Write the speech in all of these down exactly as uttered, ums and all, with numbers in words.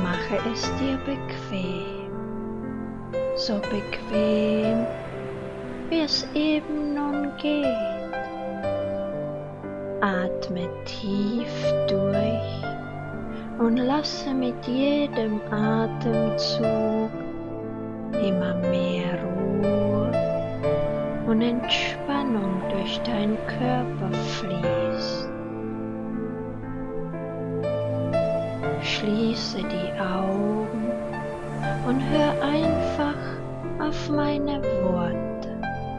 mache es dir bequem, so bequem, wie es eben nun geht. Atme tief durch und lasse mit jedem Atemzug immer mehr Ruhe und Entspannung durch deinen Körper fließt. Schließe die Augen und hör einfach auf meine Worte.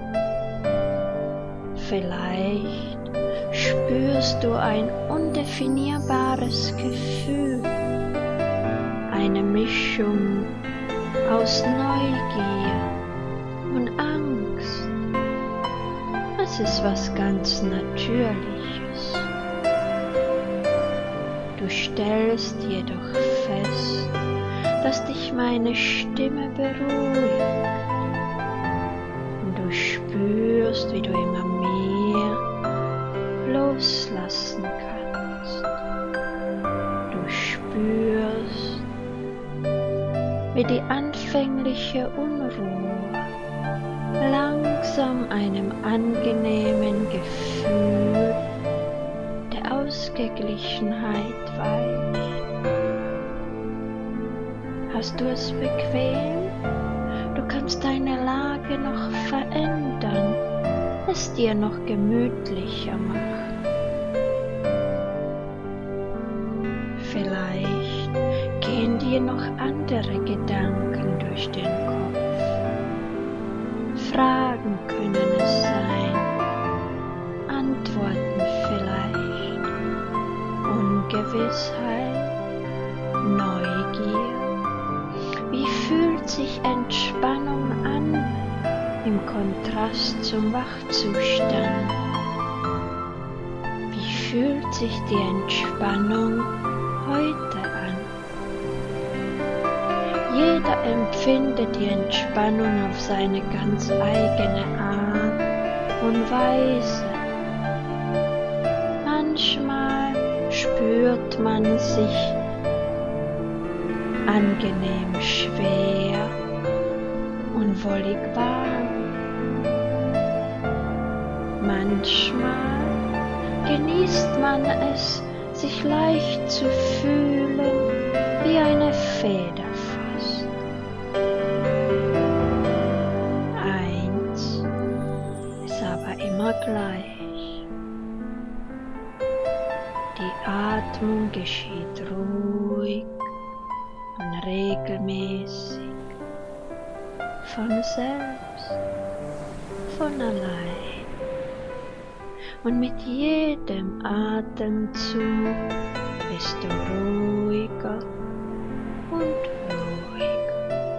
Vielleicht spürst du ein undefinierbares Gefühl, eine Mischung aus Neugier und Angst. Es ist was ganz Natürliches. Du stellst jedoch fest, dass dich meine Stimme beruhigt und du spürst, wie du immer mehr loslassen kannst. Du spürst, wie die anfängliche Unruhe langsam einem angenehmen Gefühl der Ausgeglichenheit weicht. Hast du es bequem? Du kannst deine Lage noch verändern, es dir noch gemütlicher machen. Vielleicht gehen dir noch andere Gedanken durch den Kopf. Fragen können es sein, Antworten vielleicht, Ungewissheit, Neugier. Wie fühlt sich Entspannung an im Kontrast zum Wachzustand? Wie fühlt sich die Entspannung heute an? Jeder empfindet die Entspannung auf seine ganz eigene Art und Weise. Manchmal spürt man sich angenehm schwer und wollig warm. Manchmal genießt man es, sich leicht zu fühlen wie eine Feder fast. Eins ist aber immer gleich. Die Atmung geschieht ruhig und regelmäßig, von selbst, von allein. Und mit jedem Atemzug bist du ruhiger und ruhiger.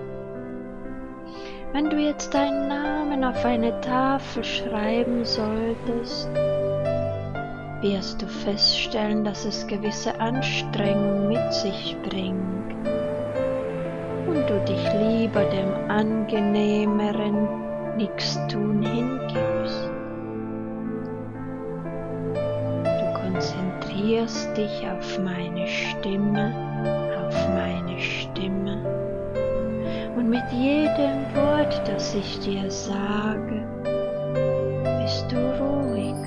Wenn du jetzt deinen Namen auf eine Tafel schreiben solltest, wirst du feststellen, dass es gewisse Anstrengung mit sich bringt und du dich lieber dem angenehmeren Nichtstun hingibst. Du konzentrierst dich auf meine Stimme, auf meine Stimme und mit jedem Wort, das ich dir sage, bist du ruhiger.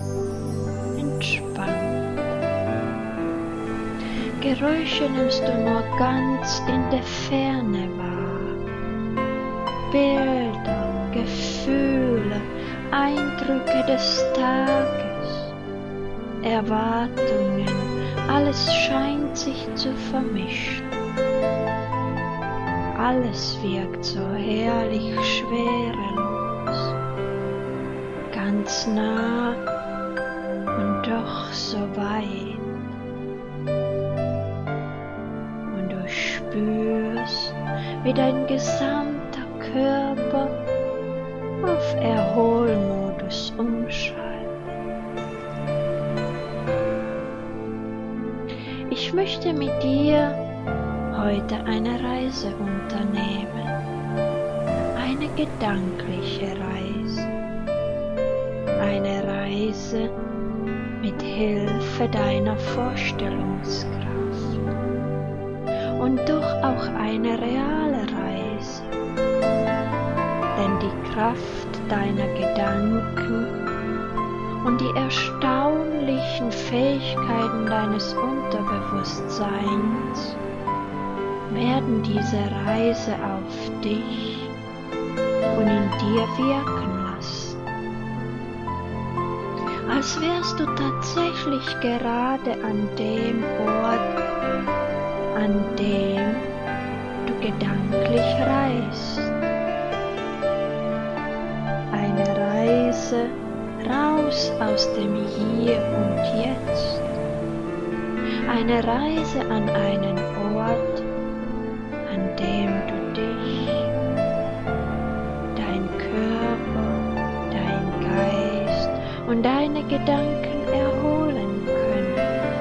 Geräusche nimmst du nur ganz in der Ferne wahr. Bilder, Gefühle, Eindrücke des Tages, Erwartungen, alles scheint sich zu vermischen. Alles wirkt so herrlich schwerelos, ganz nah und doch so weit. Spürst, wie dein gesamter Körper auf Erholmodus umschaltet. Ich möchte mit dir heute eine Reise unternehmen, eine gedankliche Reise, eine Reise mit Hilfe deiner Vorstellungskraft. und doch auch eine reale Reise. Denn die Kraft deiner Gedanken und die erstaunlichen Fähigkeiten deines Unterbewusstseins werden diese Reise auf dich und in dir wirken lassen, als wärst du tatsächlich gerade an dem Ort, an dem du gedanklich reist. Eine Reise raus aus dem Hier und Jetzt. Eine Reise an einen Ort, an dem du dich, dein Körper, dein Geist und deine Gedanken erholen können.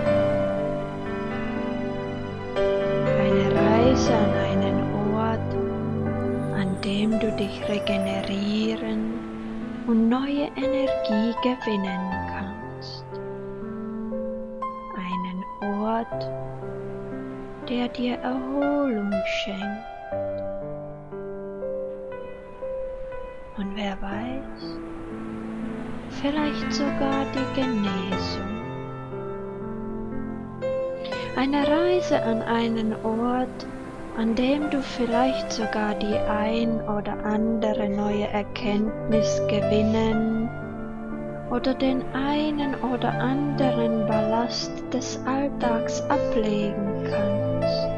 Eine Reise an einen Ort, an dem du dich regenerieren und neue Energie gewinnen kannst. Einen Ort, der dir Erholung schenkt. Und wer weiß, vielleicht sogar die Genesung. Eine Reise an einen Ort, an dem du vielleicht sogar die ein oder andere neue Erkenntnis gewinnen oder den einen oder anderen Ballast des Alltags ablegen kannst.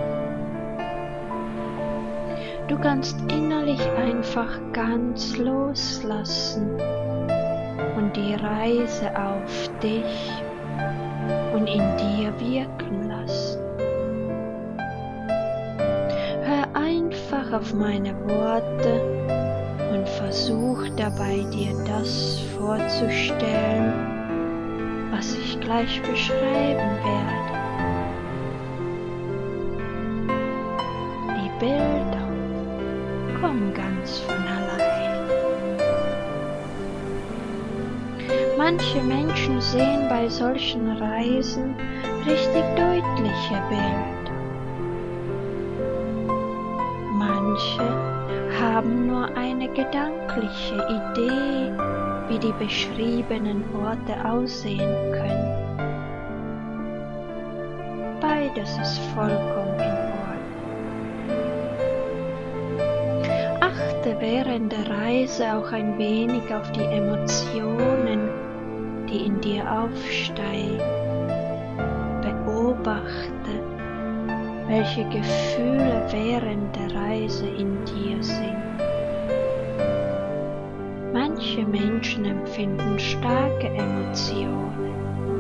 Du kannst innerlich einfach ganz loslassen und die Reise auf dich und in dir wirken lassen. Hör einfach auf meine Worte und versuch dabei dir das vorzustellen, was ich gleich beschreiben werde. Die Bilder kommen ganz von allein. Manche Menschen sehen bei solchen Reisen richtig deutliche Bilder. Manche haben nur eine gedankliche Idee, wie die beschriebenen Orte aussehen können. Beides ist vollkommen in Ordnung. Achte während der Reise auch ein wenig auf die Emotionen, die in dir aufsteigen. Beobachte, welche Gefühle während der Reise in dir sind. Manche Menschen empfinden starke Emotionen,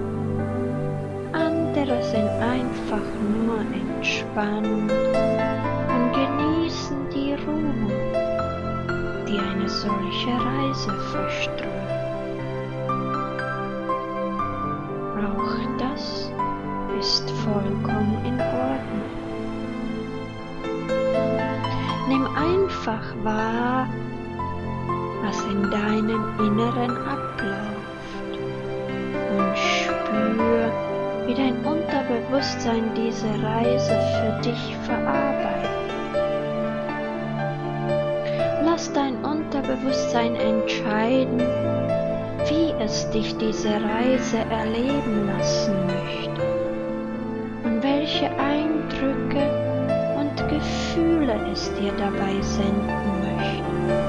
andere sind einfach nur entspannt und genießen die Ruhe, die eine solche Reise verströmt. Auch das ist vollkommen in Ordnung. Nimm einfach wahr, was in deinem Inneren abläuft und spür, wie dein Unterbewusstsein diese Reise für dich verarbeitet. Lass dein Unterbewusstsein entscheiden, wie es dich diese Reise erleben lassen möchte und welche Eindrücke und Gefühle es dir dabei senden möchte.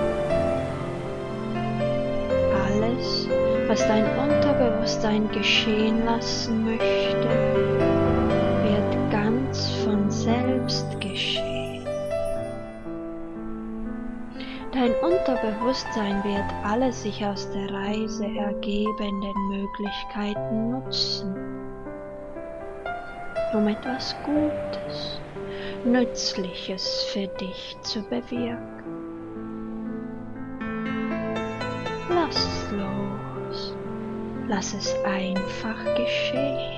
Alles, was dein Unterbewusstsein geschehen lassen möchte, wird ganz von selbst geschehen. Dein Unterbewusstsein wird alle sich aus der Reise ergebenden Möglichkeiten nutzen, um etwas Gutes, Nützliches für dich zu bewirken. Lass los, lass es einfach geschehen.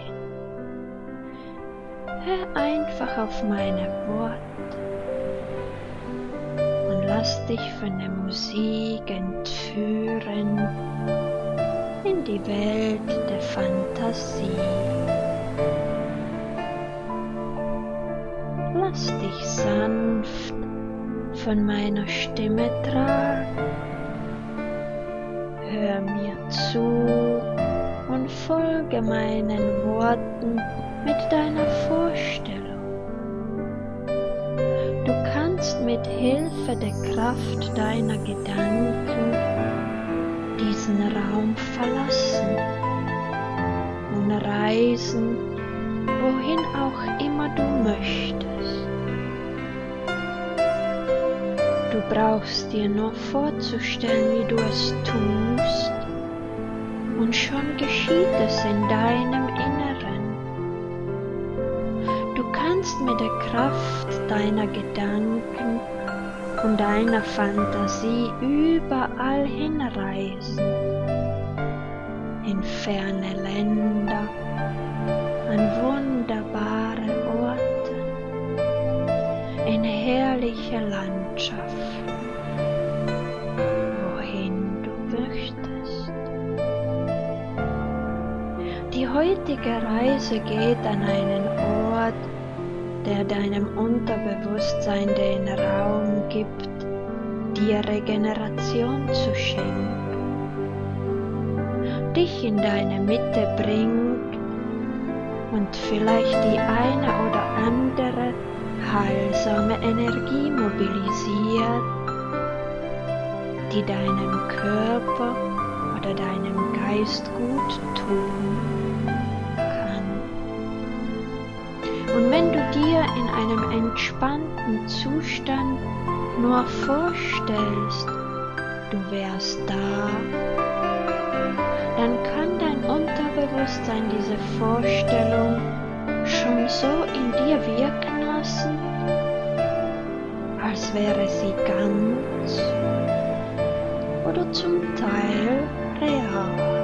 Hör einfach auf meine Worte und lass dich von der Musik entführen in die Welt der Fantasie. lass dich sanft von meiner Stimme tragen. Hör mir zu und folge meinen Worten mit deiner Vorstellung. Du kannst mit Hilfe der Kraft deiner Gedanken diesen Raum verlassen und reisen, wohin auch immer du möchtest. Du brauchst dir nur vorzustellen, wie du es tust, und schon geschieht es in deinem Inneren. Du kannst mit der Kraft deiner Gedanken und deiner Fantasie überall hinreisen, in ferne Länder, an wunderbare Orte, in herrliche Landschaften, wohin du möchtest. Die heutige Reise geht an einen Ort, der deinem Unterbewusstsein den Raum gibt, dir Regeneration zu schenken, dich in deine Mitte bringt und vielleicht die eine oder andere heilsame Energie mobilisiert, die deinem Körper oder deinem Geist gut tun kann. Und wenn du dir in einem entspannten Zustand nur vorstellst, du wärst da, dann kann dein Unterbewusstsein diese Vorstellung schon so in dir wirken lassen, als wäre sie ganz oder zum Teil real.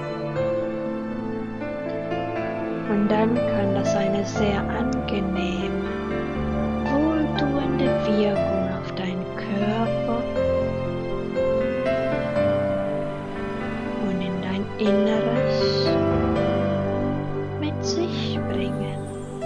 Und dann kann das eine sehr angenehme, wohltuende Wirkung auf deinen Körper und in dein Inneres mit sich bringen.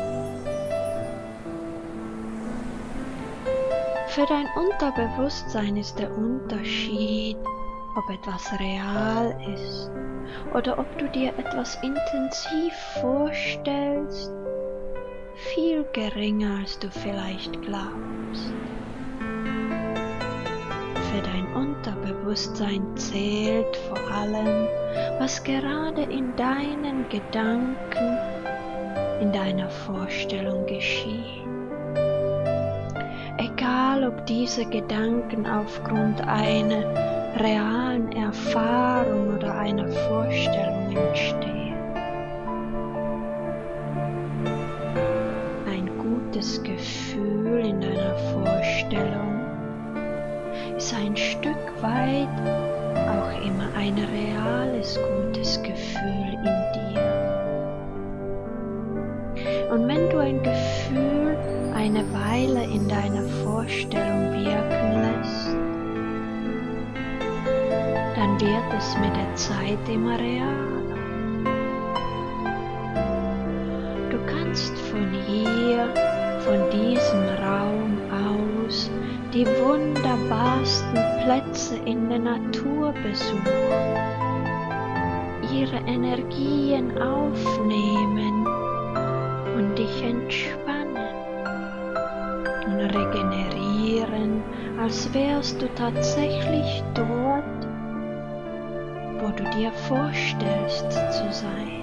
Für dein Unterbewusstsein ist der Unterschied, ob etwas real ist oder ob du dir etwas intensiv vorstellst, viel geringer, als du vielleicht glaubst. Für dein Unterbewusstsein zählt vor allem, was gerade in deinen Gedanken, in deiner Vorstellung geschieht. Egal, ob diese Gedanken aufgrund einer realen Erfahrung oder einer Vorstellung entstehen. Ein gutes Gefühl in deiner Vorstellung ist ein Stück weit auch immer ein reales gutes Gefühl in dir. Und wenn du ein Gefühl eine Weile in deiner Vorstellung wirken lässt, dann wird es mit der Zeit immer realer. Du kannst von hier, von diesem Raum aus, die wunderbarsten Plätze in der Natur besuchen, ihre Energien aufnehmen und dich entspannen und regenerieren, als wärst du tatsächlich dort, wo du dir vorstellst zu sein.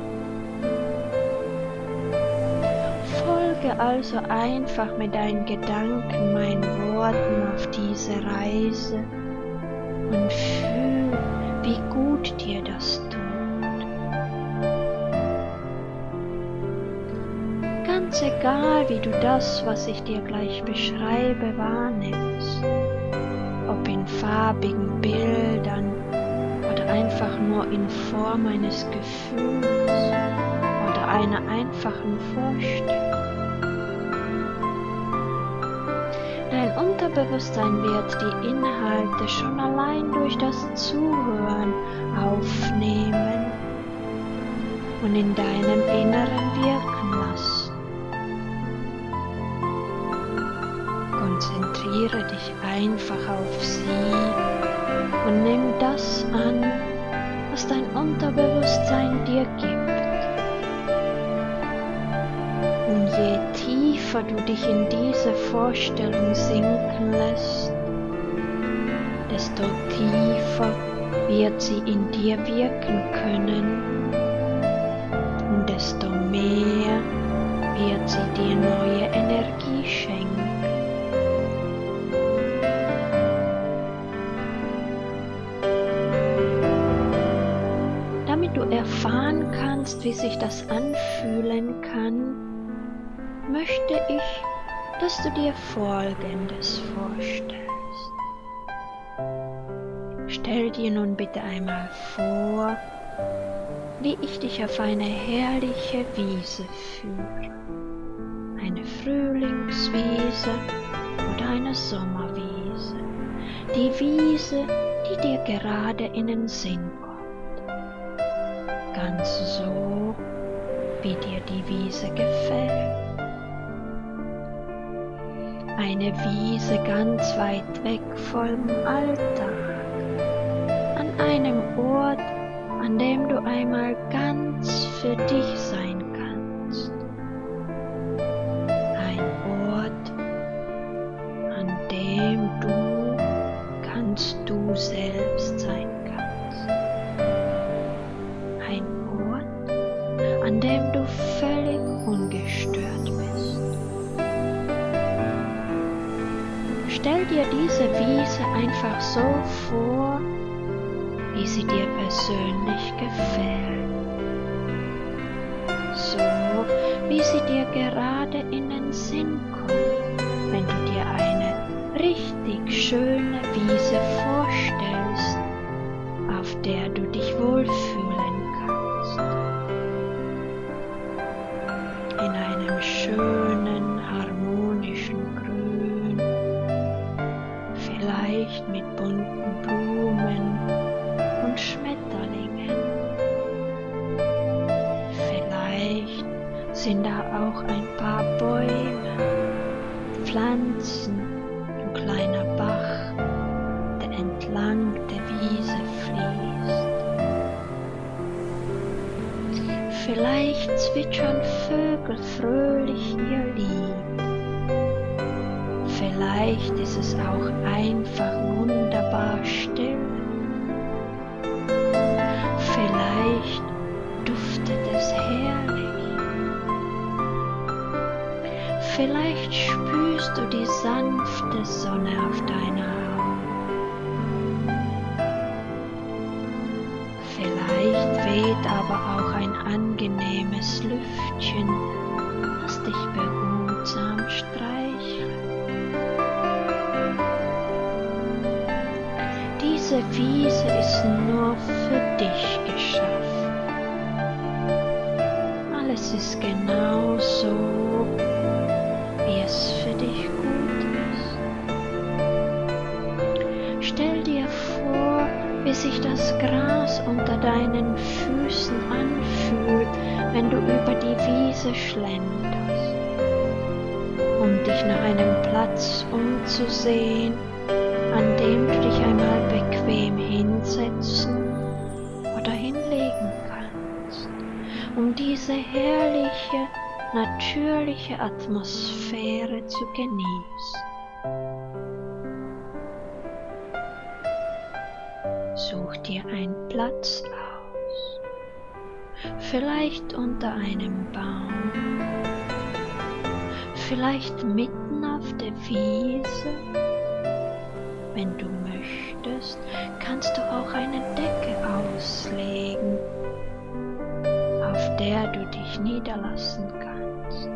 Folge also einfach mit deinen Gedanken meinen Worten auf diese Reise und fühl, wie gut dir das tut. Ganz egal, wie du das, was ich dir gleich beschreibe, wahrnimmst, ob in farbigen Bildern oder einfach nur in Form eines Gefühls oder einer einfachen Vorstellung. Dein Unterbewusstsein wird die Inhalte schon allein durch das Zuhören aufnehmen und in deinem Inneren wirken lassen. konzentriere dich einfach auf sie und nimm das an, was dein Unterbewusstsein dir gibt. Und je tiefer du dich in diese Vorstellung sinken lässt, desto tiefer wird sie in dir wirken können und desto mehr wird sie dir neue Energie schenken. Damit du erfahren kannst, wie sich das anfühlen kann, möchte ich, dass du dir Folgendes vorstellst. Stell dir nun bitte einmal vor, wie ich dich auf eine herrliche Wiese führe. Eine Frühlingswiese oder eine Sommerwiese. Die Wiese, die dir gerade in den Sinn kommt. Ganz so, wie dir die Wiese gefällt. Eine Wiese ganz weit weg vom Alltag. An einem Ort, an dem du einmal ganz für dich sein kannst. Ein Ort, an dem du ganz du selbst sein kannst. Ein Ort, an dem du völlig ungestört bist. Stell dir diese Wiese einfach so vor, wie sie dir persönlich gefällt. So, wie sie dir gerade in den Sinn kommt, wenn du dir eine richtig schöne Wiese vorstellst, auf der du dich wohlfühlen kannst. In einem schönen, harmonischen Grün, vielleicht mit bunten Blumen und Schmetterlingen. Vielleicht sind da auch ein paar Bäume, Pflanzen, ein kleiner Bach, der entlang der Wiese fließt. Vielleicht zwitschern Vögel fröhlich ihr Lied. Vielleicht ist es auch einfach wunderbar still. Vielleicht duftet es herrlich. Vielleicht spürst du die sanfte Sonne auf deiner Haut. Vielleicht weht aber auch ein angenehmes Lüftchen, das dich behutsam streichelt. Diese Wiese ist nur für dich geschaffen. Alles ist genau so, wie es für dich gut ist. Stell dir vor, wie sich das Gras unter deinen Füßen anfühlt, wenn du über die Wiese schlenderst, um dich nach einem Platz umzusehen, an dem du dich einmal bequem hinsetzen oder hinlegen kannst, um diese herrliche, natürliche Atmosphäre zu genießen. Such dir einen Platz aus, vielleicht unter einem Baum, vielleicht mitten auf der Wiese. Wenn du möchtest, kannst du auch eine Decke auslegen, auf der du dich niederlassen kannst.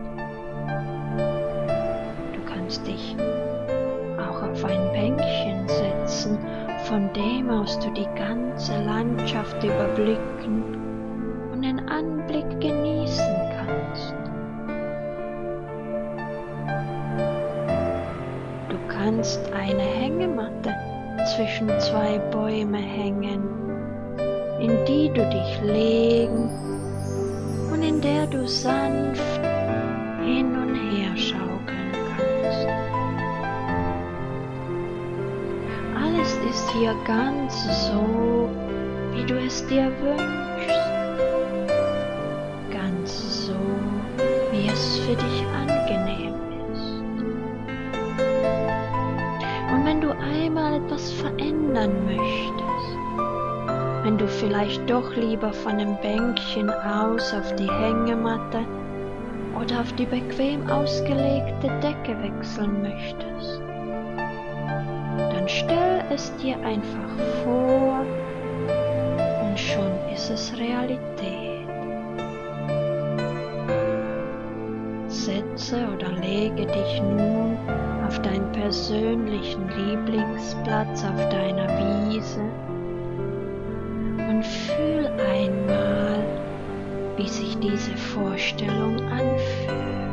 Du kannst dich auch auf ein Bänkchen setzen, von dem aus du die ganze Landschaft überblicken und den Anblick genießen kannst. Du kannst eine Hängematte zwischen zwei Bäume hängen, in die du dich legen und in der du sanft hin und her schaukeln kannst. dir ganz so, wie du es dir wünschst. Ganz so, wie es für dich angenehm ist. Und wenn du einmal etwas verändern möchtest, wenn du vielleicht doch lieber von dem Bänkchen aus auf die Hängematte oder auf die bequem ausgelegte Decke wechseln möchtest, dann stell es dir einfach vor und schon ist es Realität. Setze oder lege dich nun auf deinen persönlichen Lieblingsplatz auf deiner Wiese und fühl einmal, wie sich diese Vorstellung anfühlt.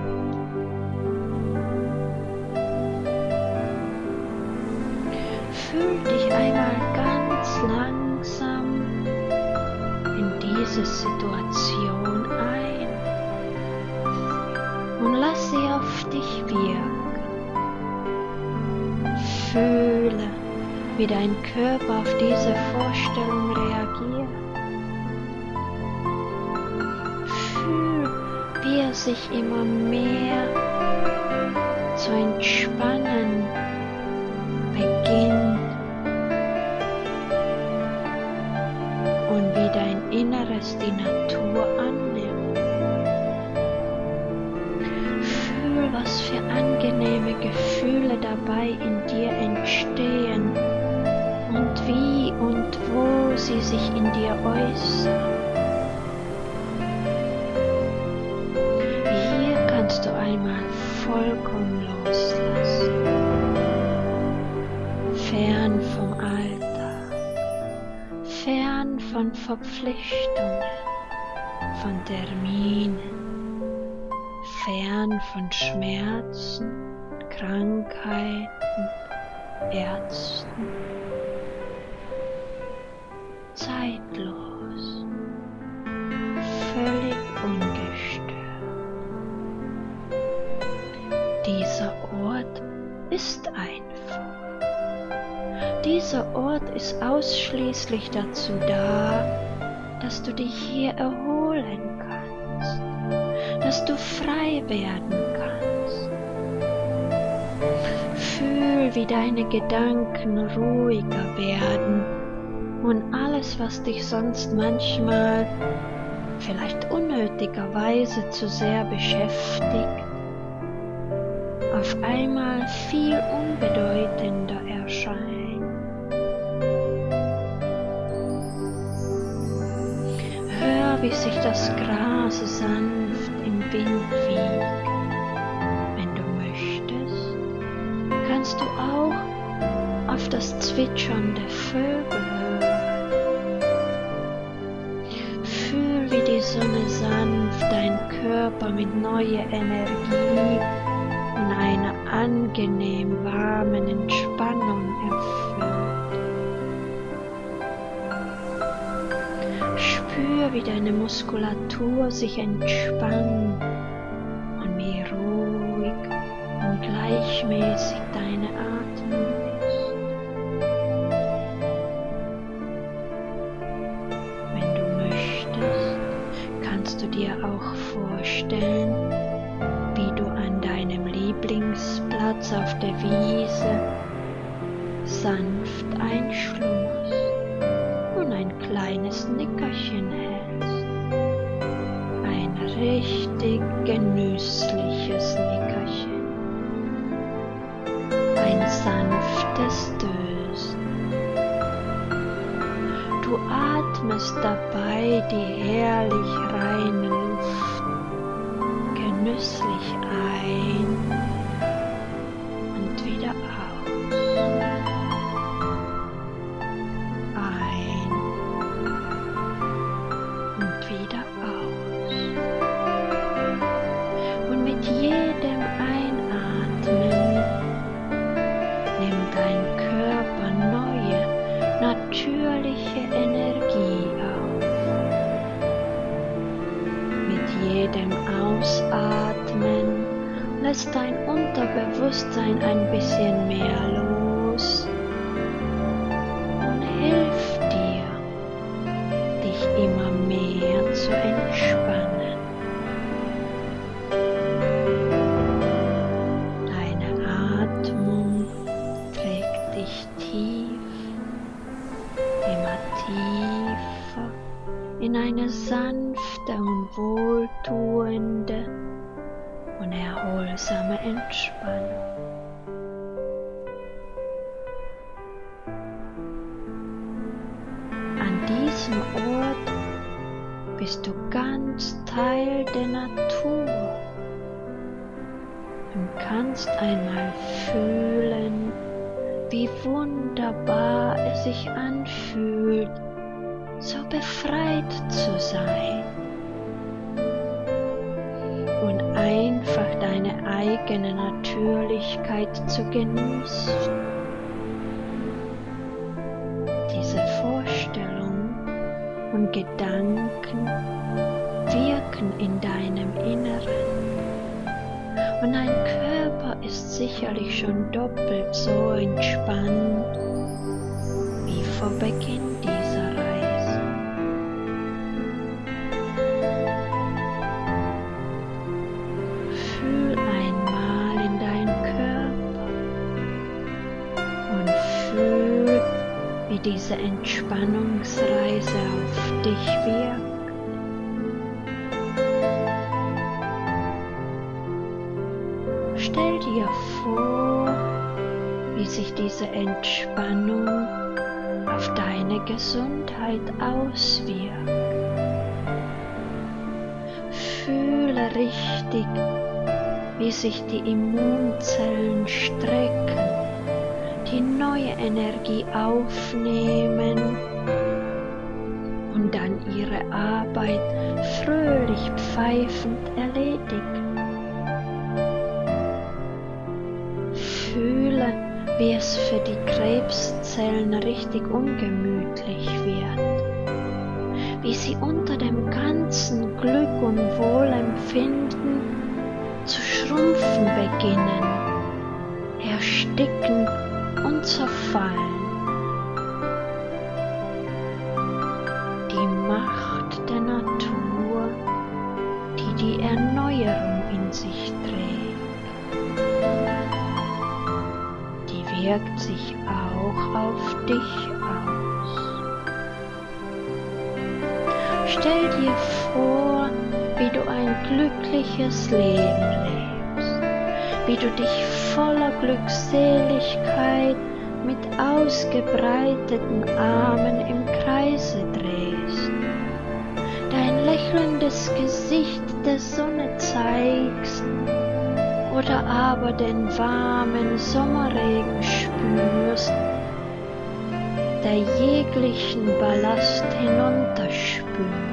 Fühl dich einmal ganz langsam in diese Situation ein und lass sie auf dich wirken. Fühle, wie dein Körper auf diese Vorstellung reagiert. Fühl, wie er sich immer mehr zu entspannen beginnt und wie dein Inneres die Natur annimmt. Fühl, was für angenehme Gefühle dabei in dir entstehen und wie und wo sie sich in dir äußern. Hier kannst du einmal vollkommen loslassen, fern vom Alltag, fern von Verpflichtungen, von Terminen, fern von Schmerzen, Krankheiten, Ärzten, zeitlos, völlig ungestört. Dieser Ort ist einfach. Dieser Ort ist ausschließlich dazu da, dass du dich hier erholen kannst, dass du frei werden kannst. Fühl, wie deine Gedanken ruhiger werden und alles, was dich sonst manchmal, vielleicht unnötigerweise zu sehr beschäftigt, auf einmal viel unbedeutender erscheint. Hör, wie sich das Gras sanft im Wind wiegt. Wenn du möchtest, kannst du auch auf das Zwitschern der Vögel hören. Fühl, wie die Sonne sanft deinen Körper mit neuer Energie und einer angenehm warmen Entspannung erfüllt. Spür, wie deine Muskulatur sich entspannt und wie ruhig und gleichmäßig deine Atmung ist. Wenn du möchtest, kannst du dir auch vorstellen, wie du an deinem Lieblingsplatz auf der Wiese sanft einschlummerst und ein kleines Nickerchen hältst. Ein richtig genüssliches Nickerchen. Ein sanftes Dösen. Du atmest dabei die herrlich reine Luft genüsslich ein und wieder aus. Ein und wieder aus. Und mit jedem Einatmen nimmt dein Körper neue, natürliche Energie auf. Mit jedem Ausatmen lässt dein Unterbewusstsein ein bisschen mehr los nun wohltuende und erholsame Entspannung. An diesem Ort bist du ganz Teil der Natur und kannst einmal fühlen, wie wunderbar es sich anfühlt, so befreit zu sein und einfach deine eigene Natürlichkeit zu genießen. Diese Vorstellung und Gedanken wirken in deinem Inneren und dein Körper ist sicherlich schon doppelt so entspannt wie vor Beginn dieser Reise. Fühl einmal in deinen Körper und fühl, wie diese Entspannungsreise auf dich wirkt. Stell dir vor, wie sich diese Entspannung auf deine Gesundheit auswirkt. Fühle richtig, wie sich die Immunzellen strecken, die neue Energie aufnehmen und dann ihre Arbeit fröhlich pfeifend erledigen. Fühle, wie es für die Krebszellen richtig ungemütlich wird, wie sie unter dem ganzen Glück und Wohlempfinden zu schrumpfen beginnen, ersticken und zerfallen. Die Macht der Natur, die die Erneuerung in sich trägt, die wirkt sich auch auf dich aus. Stell dir vor, wie du ein glückliches Leben lebst, wie du dich voller Glückseligkeit mit ausgebreiteten Armen im Kreise drehst, dein lächelndes Gesicht der Sonne zeigst oder aber den warmen Sommerregen spürst, der jeglichen Ballast hinunterspült.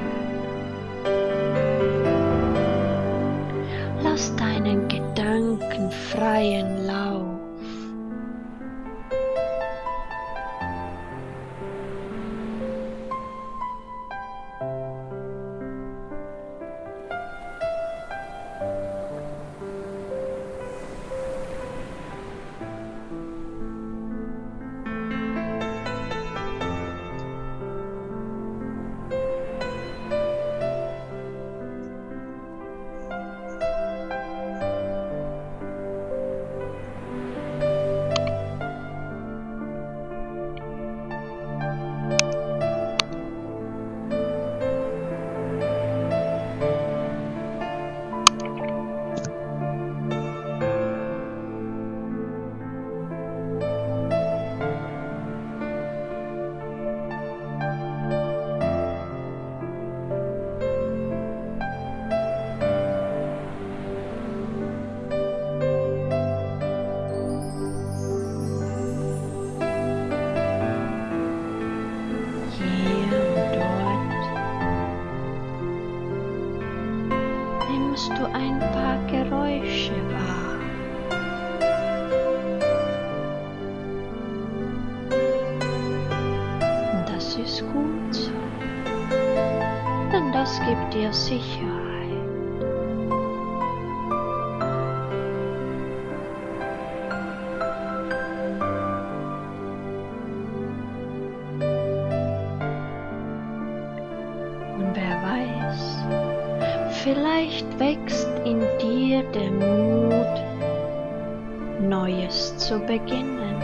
Lass deinen Gedanken freien Lauf. Nimmst du ein paar Geräusche wahr. Und das ist gut so, denn das gibt dir Sicherheit. Und wer weiß, vielleicht wächst in dir der Mut, Neues zu beginnen.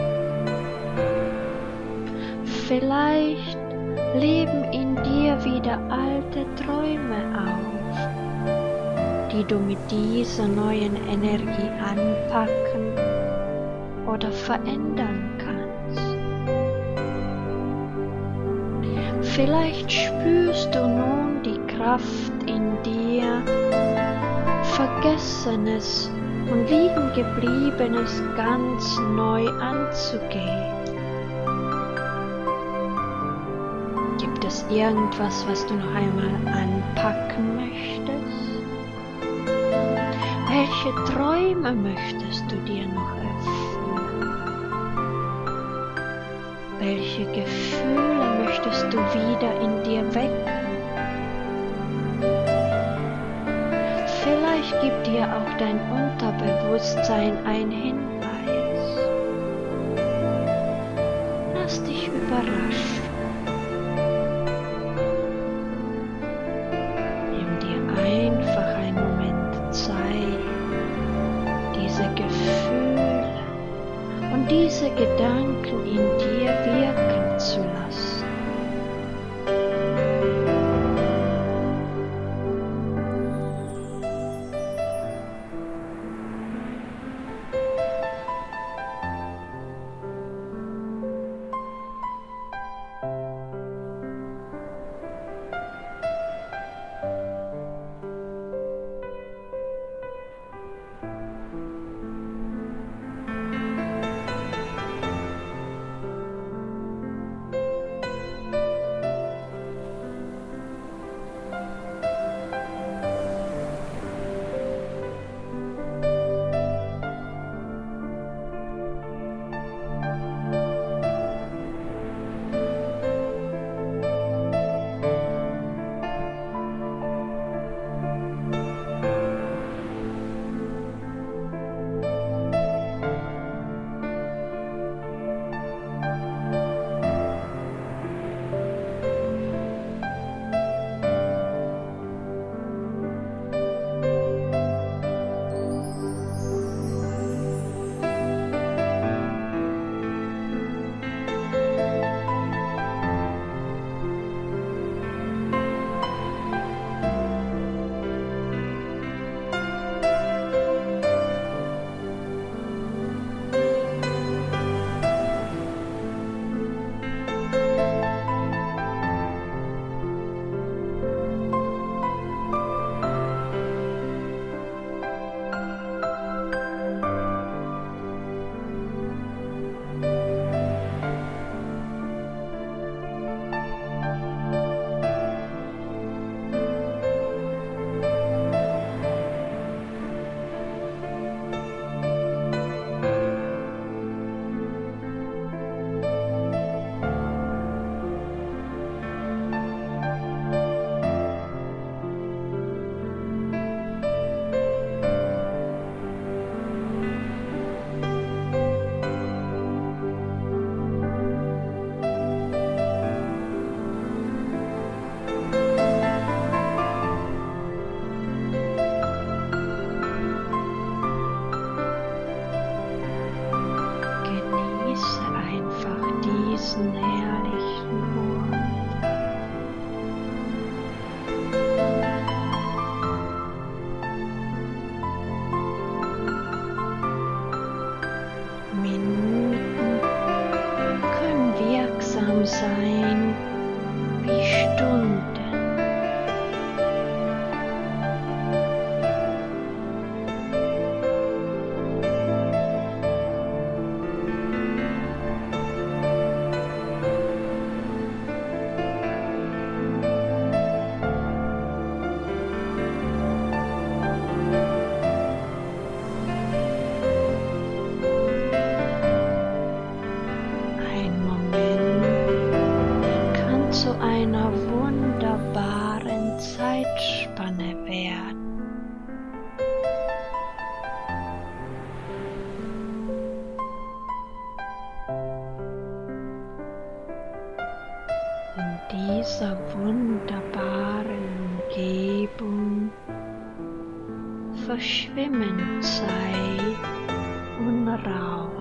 Vielleicht leben in dir wieder alte Träume auf. die du mit dieser neuen Energie anpacken oder verändern kannst. Vielleicht spürst du nun die Kraft in dir, Vergessenes und liegen gebliebenes ganz neu anzugehen. Gibt es irgendwas, was du noch einmal anpacken möchtest? Welche Träume möchtest du dir noch erfüllen? Welche Gefühle möchtest du wieder in dir wecken? Vielleicht gibt dir auch dein Unterbewusstsein einen Hinweis. Lass dich überraschen. Nimm dir einfach einen Moment Zeit, diese Gefühle und diese Gedanken in dir wirken zu lassen. Sein wie Stunden. Zu einer wunderbaren Zeitspanne werden. In dieser wunderbaren Umgebung verschwimmen Zeit und Raum.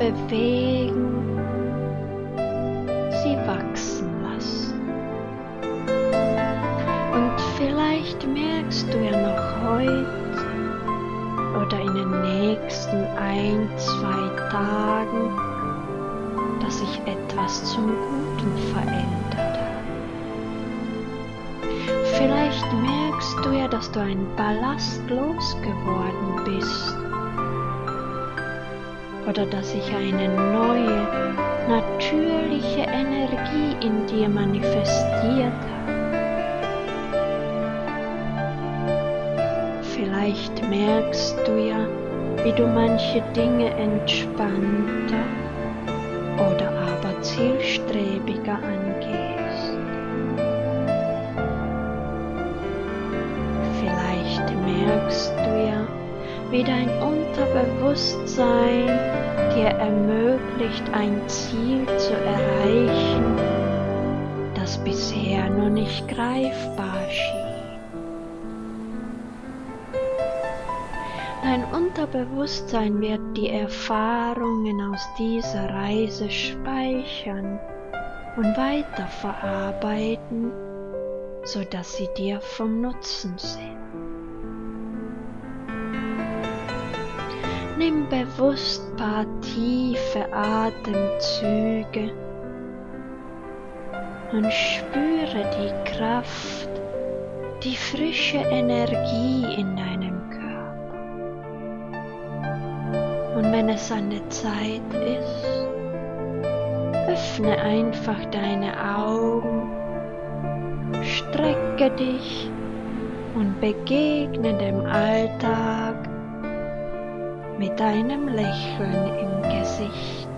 bewegen, sie wachsen lassen. Und vielleicht merkst du ja noch heute oder in den nächsten ein, zwei Tagen, dass sich etwas zum Guten verändert hat. Vielleicht merkst du ja, dass du einen Ballast losgeworden bist oder dass sich eine neue, natürliche Energie in dir manifestiert hat. Vielleicht merkst du ja, wie du manche Dinge entspannter oder aber zielstrebiger angehst. Vielleicht merkst du ja, wie dein Unterbewusstsein dir ermöglicht, ein Ziel zu erreichen, das bisher noch nicht greifbar schien. Dein Unterbewusstsein wird die Erfahrungen aus dieser Reise speichern und weiterverarbeiten, sodass sie dir vom Nutzen sind. Nimm bewusst ein paar tiefe Atemzüge und spüre die Kraft, die frische Energie in deinem Körper. Und wenn es an der Zeit ist, öffne einfach deine Augen, strecke dich und begegne dem Alltag mit einem Lächeln im Gesicht.